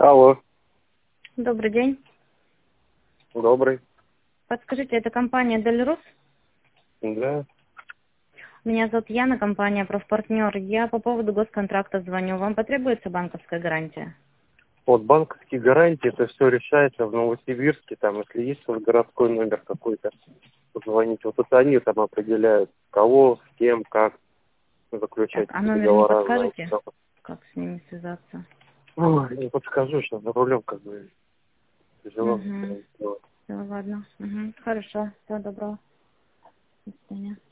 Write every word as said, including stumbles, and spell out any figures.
Алло, Добрый день. добрый. Подскажите, это компания Дельрус? Да. Меня зовут Яна, компания «Профпартнер». Я по поводу госконтракта звоню. Вам потребуется банковская гарантия? Вот банковские гарантии, это все решается в Новосибирске, там, если есть вот городской номер какой-то, позвоните. Вот это они там определяют, кого, с кем, как заключать Так, а эти номер не договора. подскажете? знаете. Как с ними связаться? Ой, не подскажу, что за рулем как бы тяжело. Угу. Все, ладно. Угу. Хорошо. Всего доброго. До свидания.